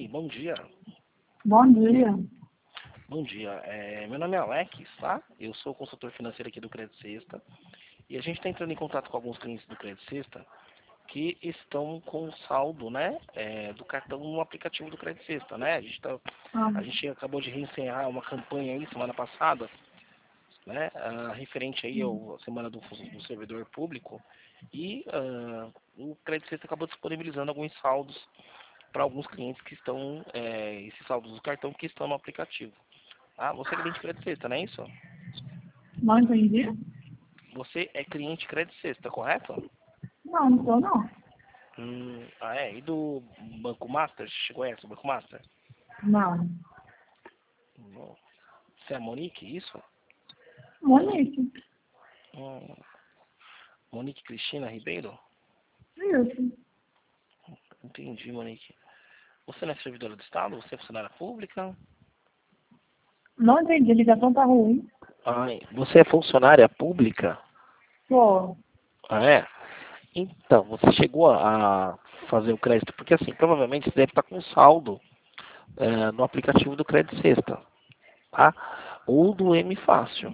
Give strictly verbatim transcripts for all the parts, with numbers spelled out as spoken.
Oi, bom dia. Bom dia. Bom dia. É, meu nome é Alex, tá? Eu sou consultor financeiro aqui do Crédito Sexta. E a gente está entrando em contato com alguns clientes do Crédito Sexta que estão com saldo, né, é, do cartão no aplicativo do Crédito Sexta, né? A gente, tá, Ah, a gente acabou de reencerrar uma campanha aí semana passada, né, ah, referente aí à semana do, do servidor público. E ah, o Crédito Sexta acabou disponibilizando alguns saldos para alguns clientes que estão, é, esses saldos do cartão que estão no aplicativo. Ah, você é cliente Crédito Sexta, não é isso? não entendi? Você é cliente Crédito Sexta, correto? Não, não tô não. Hum, ah, é? E do Banco Master? Você conhece o Banco Master? Não. Não. Você é a Monique, isso? Monique. Hum, Monique Cristina Ribeiro? Isso. Entendi, Monique. Você não é servidora do Estado? Você é funcionária pública? Não entendi, a ligação tá ruim. Ai, você é funcionária pública? Pô, Ah, é? Então, você chegou a fazer o crédito, porque assim, provavelmente você deve estar com saldo é, no aplicativo do Crédito Sexta, tá? Ou do M Fácil.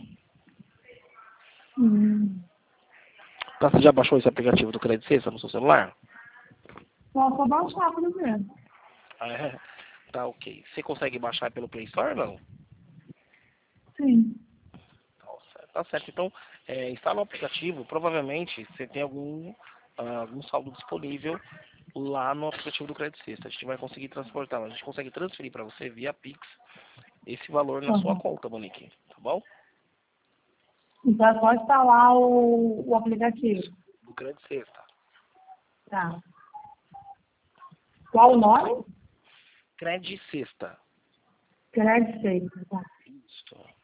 hum, Tá, você já baixou esse aplicativo do Crédito Sexta no seu celular? posso baixar primeiro. Ah, é? Tá, ok. Você consegue baixar pelo Play Store ou não? Sim. Tá certo. Tá certo. Então, é, instala o aplicativo, provavelmente você tem algum, ah, algum saldo disponível lá no aplicativo do Crédito Sexta. A gente vai conseguir transportar, a gente consegue transferir para você via Pix esse valor na sua Uhum. conta, Monique, tá bom? Então é só instalar o, o aplicativo. Do Crédito Sexta. Tá. Qual o nome? Crédito Sexta. Crédito Safe, tá. Isso.